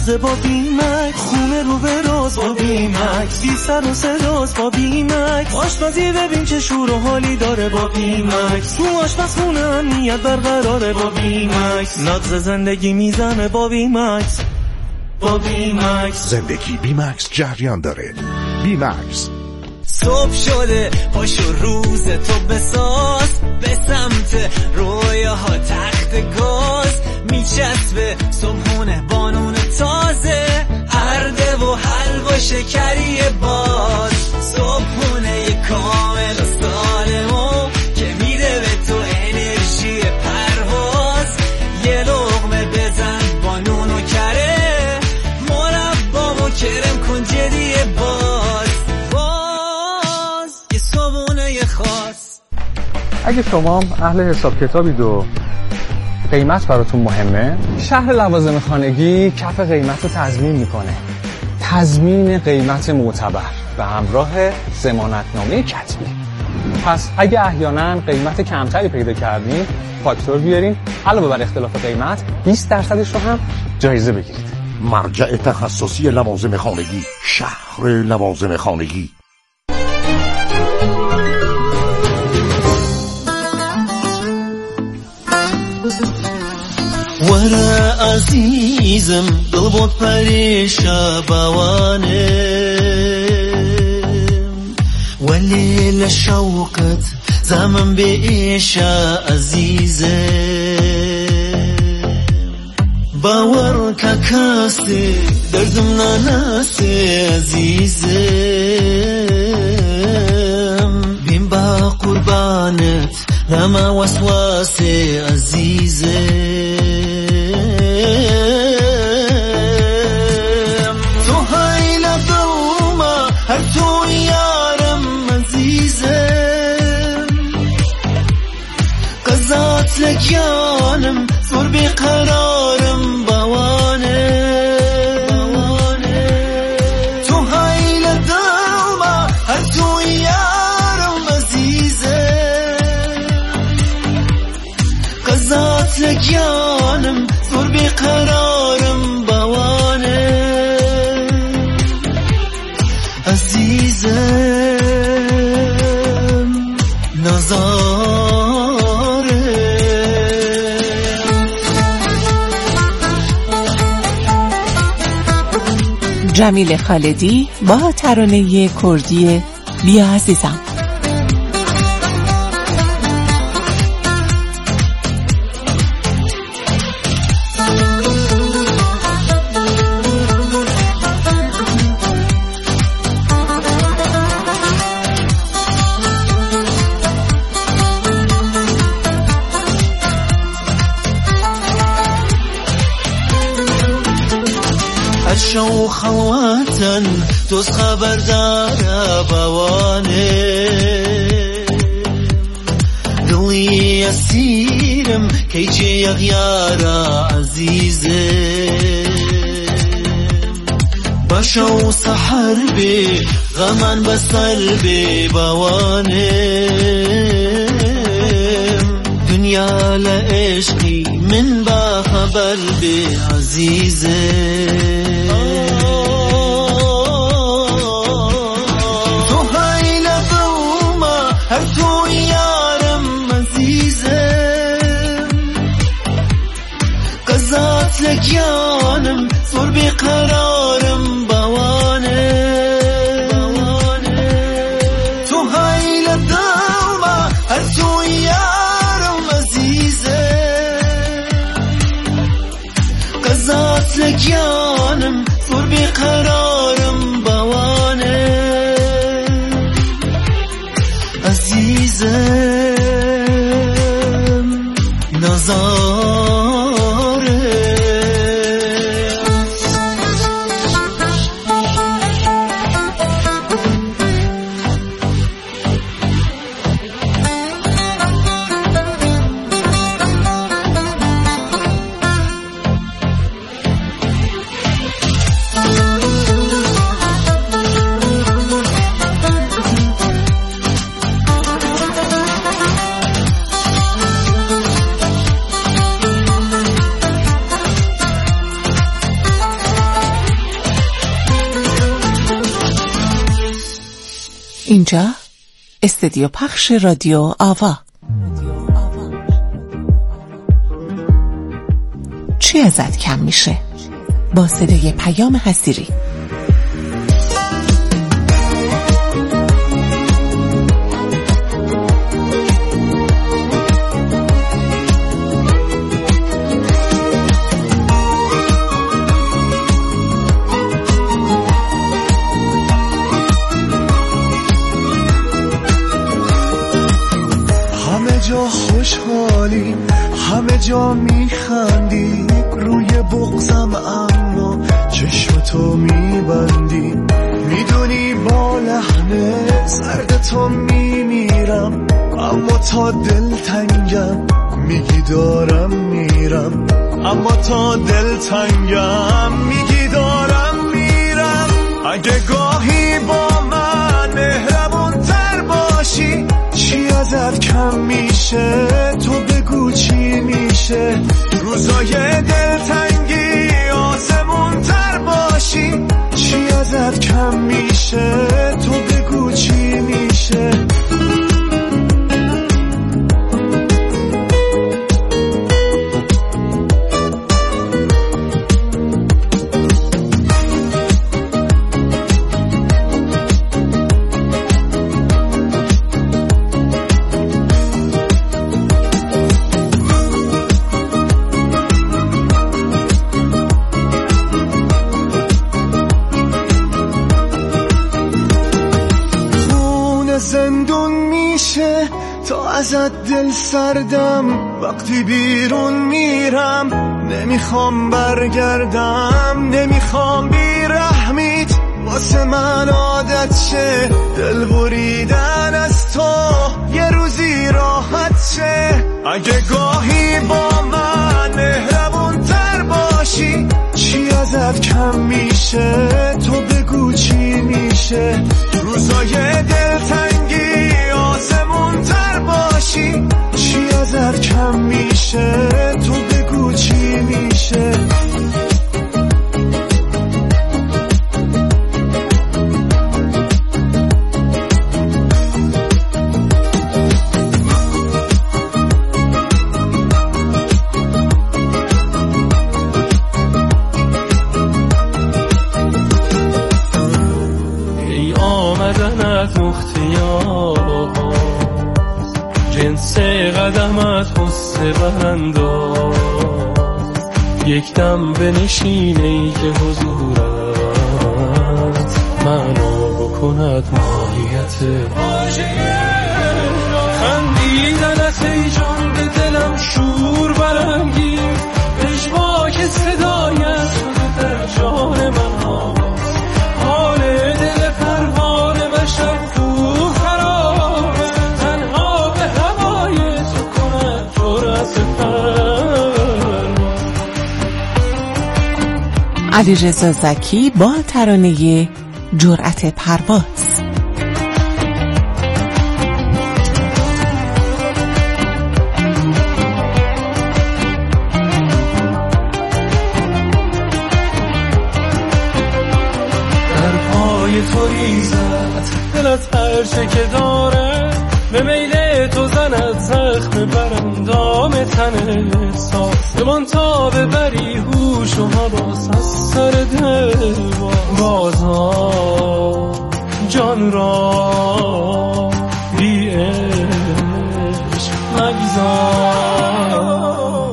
لحظه با بیمکس، خونه رو به راز با بیمکس، بی سر و صداز با بیمکس، آشپزی ببین چه شور و حالی داره با بیمکس، تو آشپزخونه امنیت برقراره با بیمکس، نبض زندگی میزنه با بیمکس. با بیمکس زندگی بیمکس جریان داره. بیمکس. صبح شده پاشو روز تو بساز، به سمت رویاها تخت گاز، میچسبه صبحونه بانون تازه، ارده و حلوا شکری باز، صبحونه کامل و سالمو که میده به تو انرژی پرواز، یه لقمه بزن با نون و کره، مربا و کرم کن جدی باز یه صبحونه خاص. اگه شما اهل حساب کتابید و قیمت براتون مهمه، شهر لوازم خانگی کف قیمت رو تضمین میکنه. تضمین قیمت معتبر به همراه ضمانتنامه کتبی. پس اگه احیانا قیمت کمتری پیدا کردین، فاکتور بیارین، علاوه بر اختلاف قیمت 20% رو هم جایزه بگیرید. مرجع تخصصی لوازم خانگی، شهر لوازم خانگی. ورا عزیزم دل بود پریشا بوانم، ولی لشوقت زمن بیشا عزیزم، باور که کسی دردم نناسی عزیزم، بین با قربانت رما وسواسی عزیزم، تو های لدوما هر تو یارم عزیزم، قضات لکیانم زور بیقرارم بوانم، تو های لدوما هر تو یارم عزیزم، قضات لکیانم زور بیقرارم بوانم عزیزم، نزاره. جمیل خالدی با ترانه کردی بیا عزیزم. شو خواتا دوست خبردار بوانه، دلی اسیرم کی چه غیارا عزیزم، باشو سحر بی غمان بسر بی بوانه، دنیا لعشقی من با خبر بی عزیزم، تو های لبوما هر تو یارم عزیزم، قضات لکیانم زور بیقرارم بوانم، تو های لبوما هر تو یارم عزیزم، قضات لکیانم زور بیقرارم بوانم عزیزم، نزاره. اینجا استودیو پخش رادیو آوا. چی ازت کم میشه؟ با صدای پیام حصیری. جا خوشحالی، همه جا میخندی، روی بغضم اما چشمتو میبندی، میدونی با لحن زرد تو میمیرم، اما تا دلتنگم میگی دارم میرم، اما تا دلتنگم میگی دارم میرم. اگه گاهی با من مهربونتر باشی، چی ازت کم میشه؟ تو بگو چی میشه؟ روزای دلتنگی آسمون تر باشی، چی ازت کم میشه؟ تو بگو چی میشه؟ زندون میشه تا ازت دل سردم، وقتی بیرون میرم نمیخوام برگردم، نمیخوام بیرحمیت واسه من عادت شه، دل بریدن از تو یه روزی راحت شه. اگه گاهی با من مهربونتر باشی، چی ازت کم میشه؟ تو بگو چی میشه؟ روزای دلتنگی آسمون تر باشی، چی ازت کم میشه؟ تو بگو چی میشه؟ جنس قدمت حسن برانداز، یک دم بنشینه ای که حضورت معنا بکند ماهیت خندیدنت ای جان به دلم شور برانگیز، پژواک صدایت شده در جان من آواز، حال دل پروانه و شب خوب خراب، تنها به هوای تو کند جرأت پرواز. علیرضا زکی با ترانه جرأت پرواز. تو ریزت دلت هرچه که داره، به میل تو زند زخم براندام تنت، سازمان تا ببری هوش و حواس از سر دل، بازا جان را بی عشق مگذار.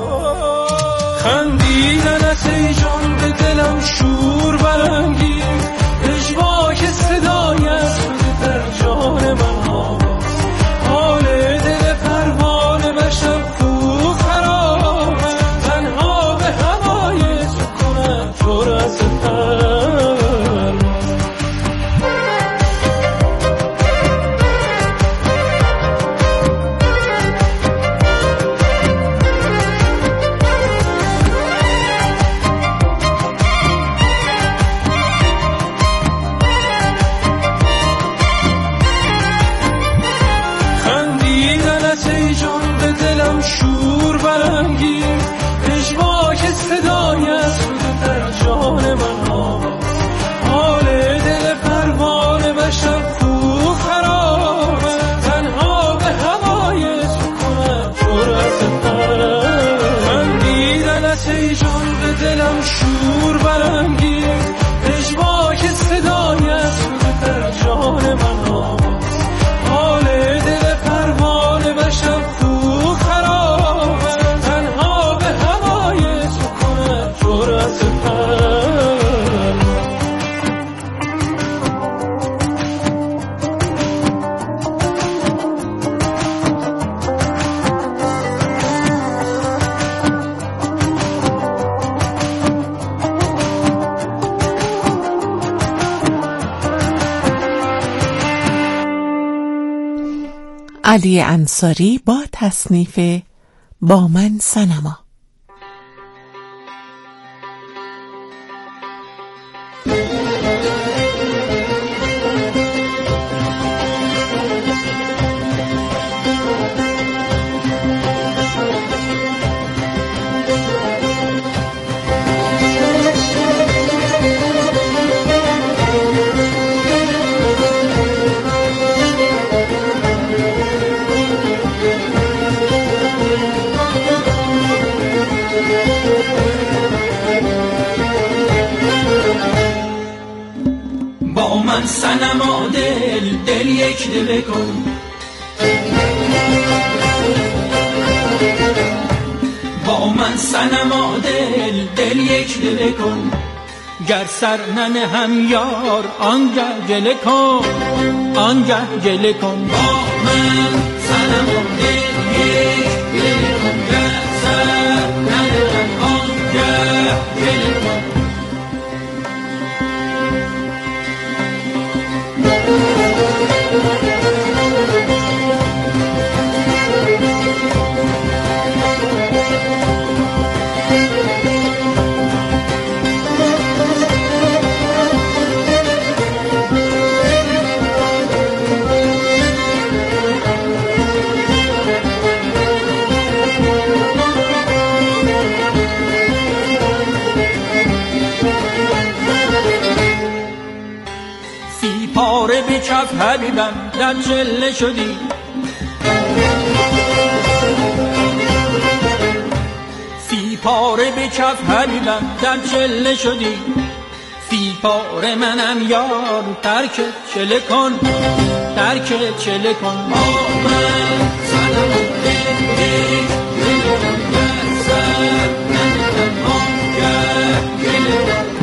خندیدنت ای جان به دلم شور برانگیز، پژواک صدایت شده در جان من آواز، حال دل پروانه و شب خوب خراب، تنها به هوای تو کند جرأت پرواز. علی انصاری با تصنیف با من صنما. با من صنما دل یک دل کن، با من صنما دل یک دل کن، گر سر ننهم یار آنگه گله کن، آنگه گله کن. با من صنما دل یک دل کن، گر سر ننهم آنگه گله کن. پاره به کف حبیبم در چله شدی، سی پاره به کف حبیبم در چله شدی، سی پاره منم یار ترک چله کن، ترک چله کن. با من صنما دل یک دل کن، گر سر ننهم آنگه گله کن.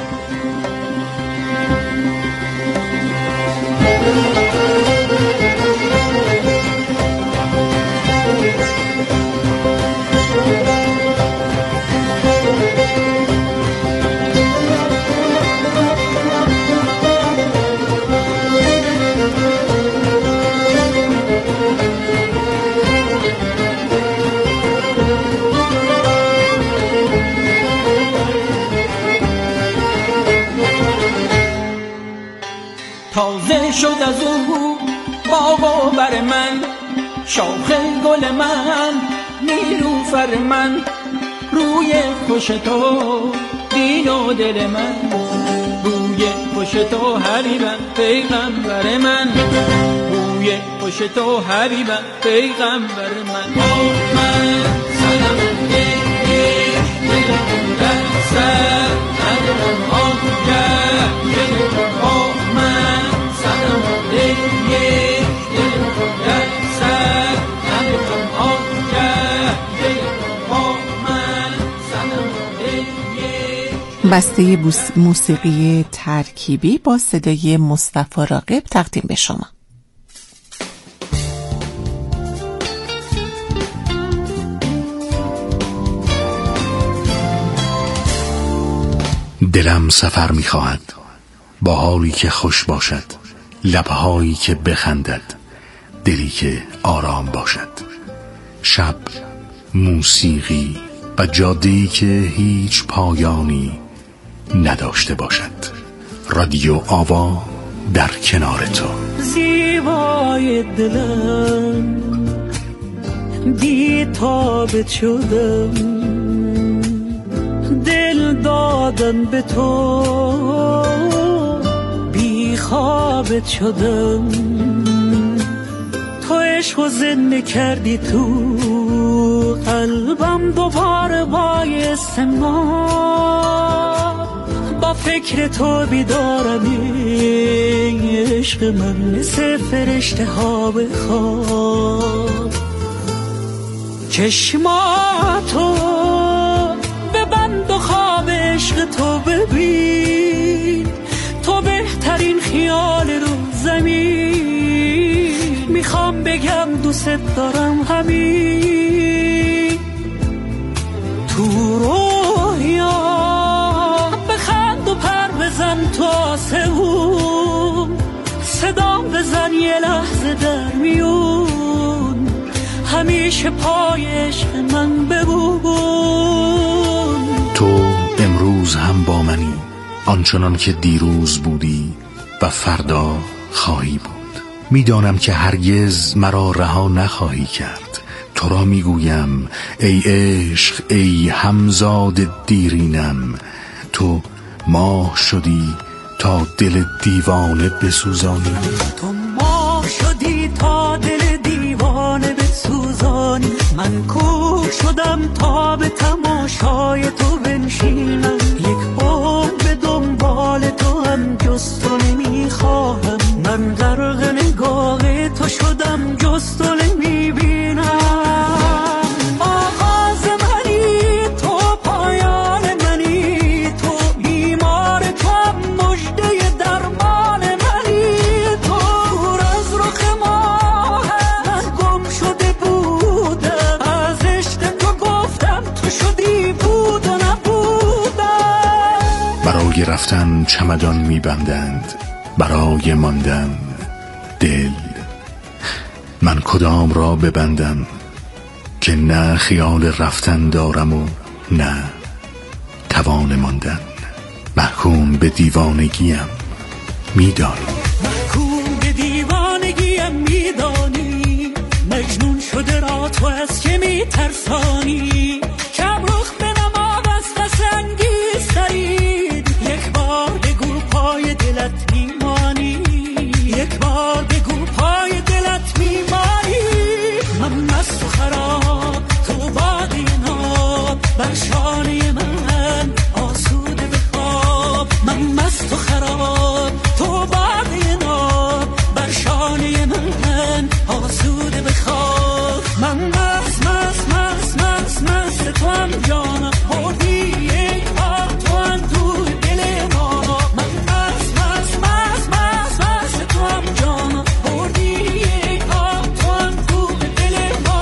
تازه شد از او باغ و بر من، شاخ گل من، نیلوفر من، روی خوش تو دین و دل من، روی خوش تو حبیبم پیغمبر من، روی خوش تو حبیبم پیغمبر من. با من صنما دل یک دل کن، گر سر ننهم آنگه گله کن. با من صنما دل یک دل کن، گر سر ننهم آنگه گله کن. با من صنما دل یک. بسته موسیقی ترکیبی با صدای مصطفی راغب تقدیم به شما. دلم سفر می‌خواهد با حالی که خوش باشد، لبهایی که بخندد، دلی که آرام باشد، شب، موسیقی و جاده‌ای که هیچ پایانی نداشته باشد. رادیو آوا در کنار تو. زیبای دلم بی‌تاب شدم، دل دادن به تو بی خوابت شدم، تو عشق و زنده کردی تو قلبم، دوباره باعث ما با فکر تو بیدارم، عشق من مثل فرشته ها به خواب، چشماتو ببند و خواب عشق تو ببین، تو بهترین خیال رو زمین، میخوام بگم دوست دارم همین، تو رویا بخند و پر بزن تو آسمون، صدام بزن یه لحظه در میون، همیشه پای عشق من بمون. تو امروز هم با منی، آنچنان که دیروز بودی و فردا خواهی بود. میدانم که هرگز مرا رها نخواهی کرد. تو را میگویم ای عشق، ای همزاد دیرینم، تو ماه شدی تا دل دیوانه بسوزانی. تو ماه شدی تا دل دیوانه بسوزانی. من کوه شدم تا به تماشای تو بنشینم. یک عمر به دنبال تو هم جز تو نمیخواهم. من غرق نگاه تو شدم جز تو نمیبینم. آغاز منی تو، پایان منی تو، بیمار تو هم مژده درمان منی تو. دور از رخ ماه من گم شده بودم، از عشق تو گفتم تو شدی بود و نبودم. برای رفتن چمدان میبندند، برای ماندن دل. من کدام را ببندم که نه خیال رفتن دارم و نه توان ماندن. محکوم به دیوانگیم میدانی. محکوم به دیوانگیم میدانی. مجنون شده را تو از که میترسانی. کم رخ به نما بست انگیز ترید. یک بار بگو پای دلت میمانی. یک بار بگو پای دلت میمانی. من مست و خراب تو بادی ناب، بر شانه من آسوده بخواب. من مست و خراب تو بادی ناب، بر شانه من آسوده بخواب. من مست مست مست مست مست تو هم جانم، بردی یک بار تو هم توی دل ما. من مست مست مست مست مست تو هم جانم، بردی یک بار تو هم توی دل ما.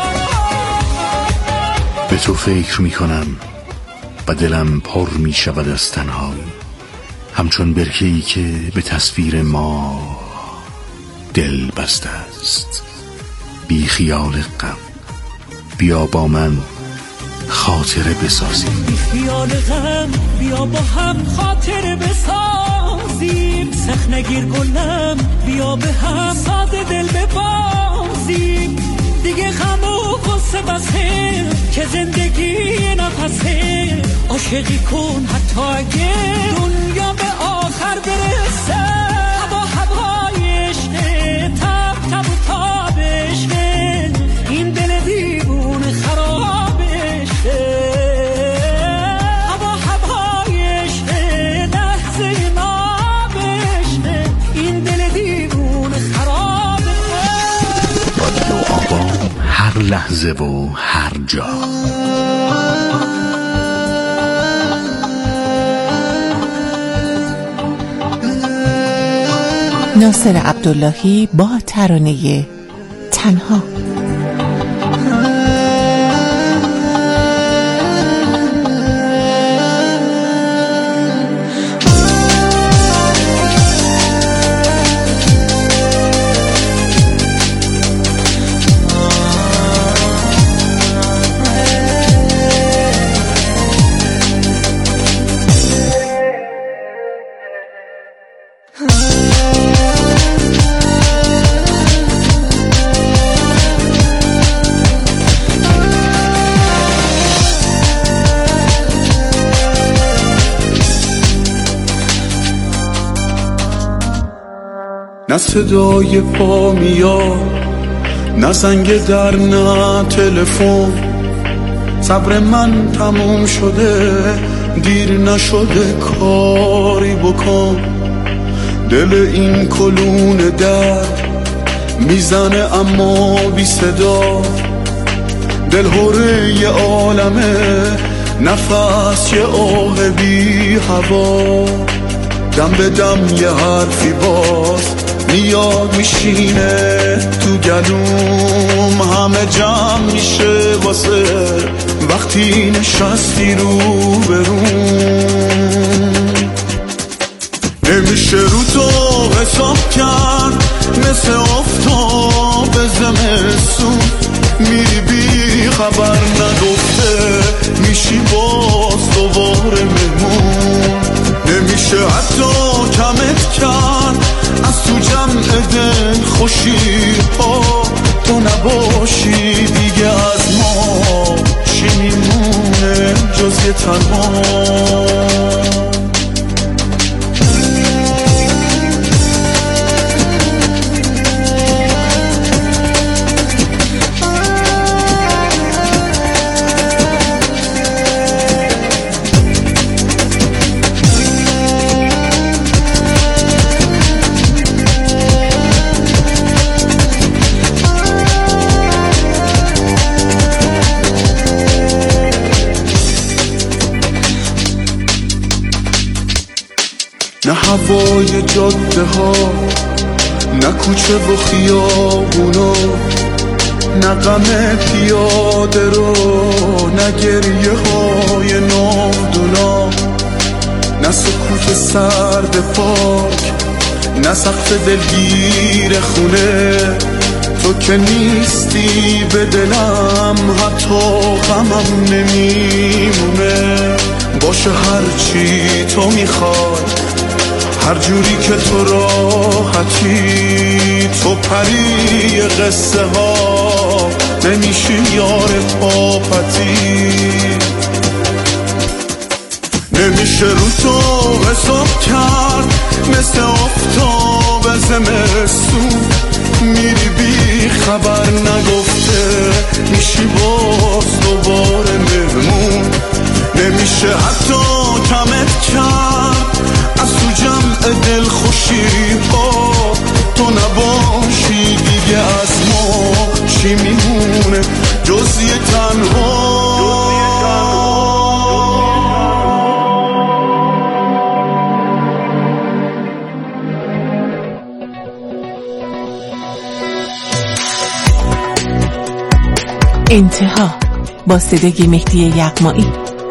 به تو فکر میکنم و دلم پر میشود از تنهایی، همچون برکه‌ای که به تصویر ما دل بسته است. بی خیال غم بیا با من خاطره بسازیم. بی خیال غم بیا با هم خاطره بسازیم. سخت نگیر گلم بیا به هم ساده دل ببازیم. دیگه غم و غصه بسه که زندگی نفسه. عاشقی کن حتی اگه دنیا به آخر برسه. هوا هوای عشقه، تب تب و تاب عشقه. این دل دیوونه خراب عشقه. هوا هوای عشقه، لحظه ناب عشقه. این دل دیوونه خراب رادیو آبان، هر لحظه و هر جا. ناصر عبداللهی با ترانه تنها. نه صدای پا میاد، نه زنگ در، نه تلفن. صبر من تموم شده، دیر نشده کاری بکن. دل این کلون درد میزنه اما بی صدا. دل هره یه عالمه، نفس یه آه بی هوا. دم به دم یه حرفی باز میاد میشینه تو گلوم. همه جمع میشه واسه وقتی نشستی رو بروم. نمیشه رو تو حساب کرد مثل آفتاب زمستون. میری بی خبر نگفته میشی باز دوباره مهمون. نمیشه حتی کمت کرد از تو جمع دل خوشی ها، تو نباشی دیگه از ما چی میمونه جز یه تنها. نه هوای جاده ها، نه کوچه و خیابونا، نه غم پیاده رو، نه گریه های نادونا، نه سکوت سرد پاک، نه سقف دلگیر خونه. تو که نیستی به دلم حتی غمم نمیمونه. باشه هرچی تو میخوای، هر جوری که تو راحتی، تو پری قصه ها نمیشی یار پاپتی. نمیشه رو تو حساب کرد مثل آفتاب زمستون. میری بی خبر نگفته میشی باز دوباره مهمون. نمیشه حتی کمت کرد از تو جمع دل خوشی ها، تو نباشی دیگه از ما چی میمونه جز یه تنها. انتها با صدای مهدی یغمایی.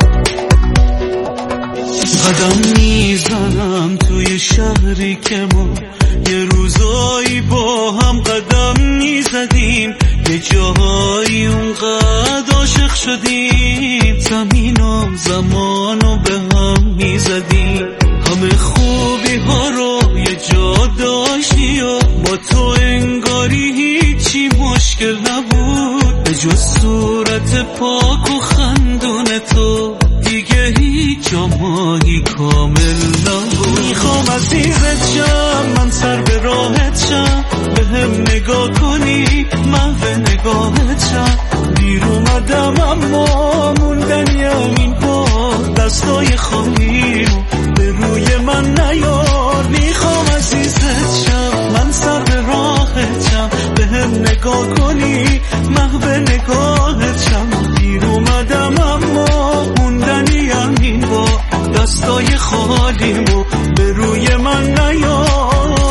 قدم میزنم توی شهری که ما یه روزایی با هم قدم میزدیم، یه جاهایی اونقدر عاشق شدیم، زمین و زمانو به هم میزدیم. همه خوبی ها رو یه جا داشتی و با تو انگاری هیچی مشکل نبود، به جز صورت پاک و خندون تو دیگه هیچ جامایی کامل نبود. میخوام عزیزت شم، من سر به راحت شم، به هم نگاه کنی، محو نگاهت شم. دیر اومدم اما موندنیم این بار، دستای خالیمو به روی من نیار. میخوام عزیزت شم، من سر به راحت شم، به هم نگاه کنی، محو نگاهت شم. دیر اومدم اما موندنیم این بار، دستای خالیمو به روی من نیار.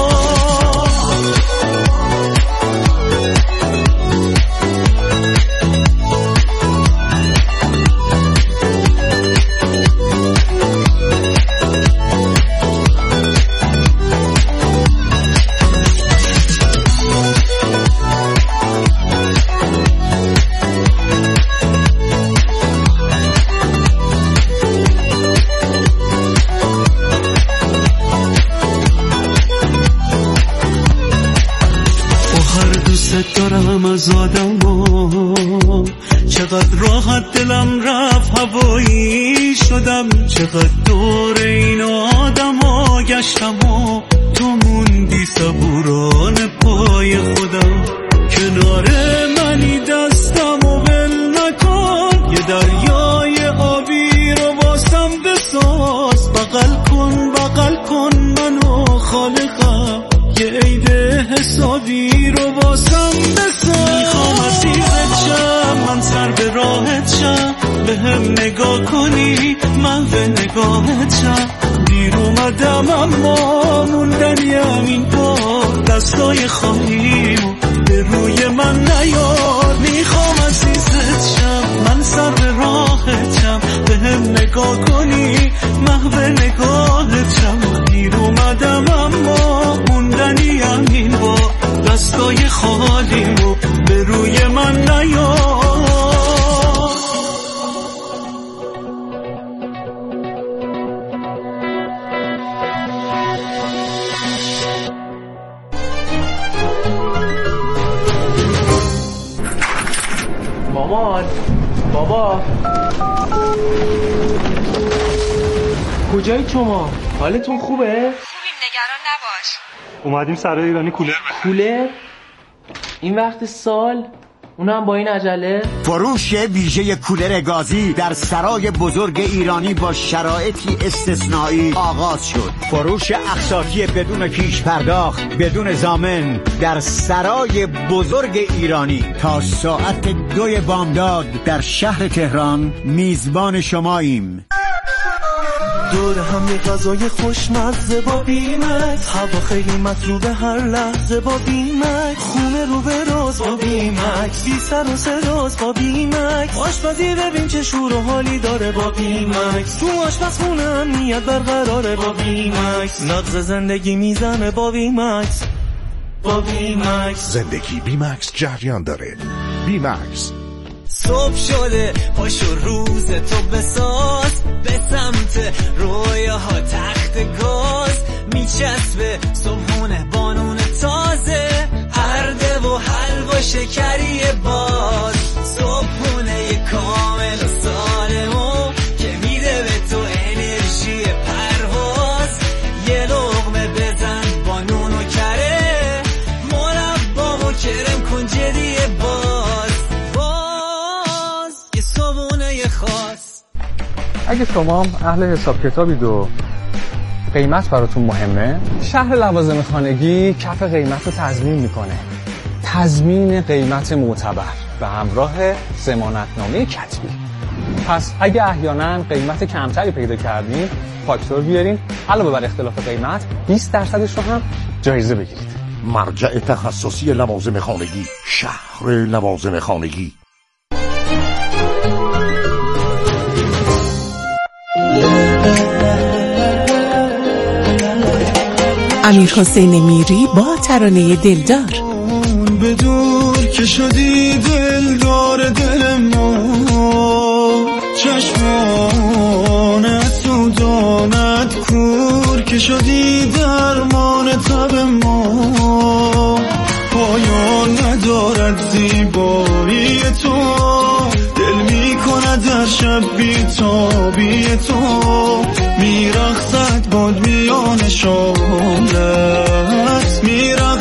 دارم از آدم چقدر راحت دلم رفت هوایی شدم، چقدر دور این آدم ها گشتم و تو موندی صبوران پای خودم. کنار منی دستم و ول نکن، یه دریای آبی رو واسم بساز. بغل کن منو خالقم، یه عید حسابی رو واسم بساز. میخوام عزیزت شم، من سر به راحت شم، به هم نگاه کنی، محو نگاهت شم. دیر اومدم اما موندنیم این بار، دستای خالیمو به روی من نیار. میخوام عزیزت شم، من سر به راحت شم، به هم نگاه کنی، محو نگاهت شم. دیر اومدم اما موندنیم این بار، دستای خالیمو به روی من نیار. بابا کجایی شما؟ حالتون خوبه؟ خوبیم، نگران نباش. اومدیم سرای ایرانی کولر کولر؟ این وقت سال؟ اونم با این عجله؟ فروش ویژه کولر گازی در سرای بزرگ ایرانی با شرایطی استثنایی آغاز شد. فروش اقساطی بدون پیش پرداخت، بدون ضامن در سرای بزرگ ایرانی تا ساعت 2 بامداد در شهر تهران میزبان شماییم. دور هم یه غذای خوشمزه با بیمکس، هوا خیلی مطلوبه هر لحظه با بیمکس، خونه رو به راز با بیمکس، بی سر و سراز با بیمکس، آشپزی ببین چه شور و حالی داره با بیمکس، تو آشپزخونه امنیت برقراره با بیمکس، نغز زندگی میزنه با بیمکس. با بیمکس زندگی بیمکس جریان داره. بیمکس. صبح شده پاشو روز تو بساز، به سمت رویاها تخت گاز، میچسبه صبحونه بانون تازه، ارده و حلوا شکری باز، صبحونه کامل و سالمو که میده به تو انرژی پرواز، یه لقمه بزن با نون و کره، مربا و کرم کن جدی باز، یه صبحونه خاص. اگه شما اهل حساب کتابید و قیمت براتون مهمه، شهر لوازم خانگی کف قیمت رو تضمین میکنه. تضمین قیمت معتبر به همراه ضمانتنامه کتبی. پس اگه احیانا قیمت کمتری پیدا کردین، فاکتور بیارین، علاوه بر اختلاف قیمت 20% رو هم جایزه بگیرید. مرجع تخصصی لوازم خانگی، شهر لوازم خانگی. امیرحسین میری با ترانه دلدار. به دور که شدی دلدار دل ما، چشمانت و دانت کور که شدی درمان تب ما، پایان ندارد زیبایی تو، دل می کند در شب بی‌تابی تو، میرخصد باد میان شامت، میرخصد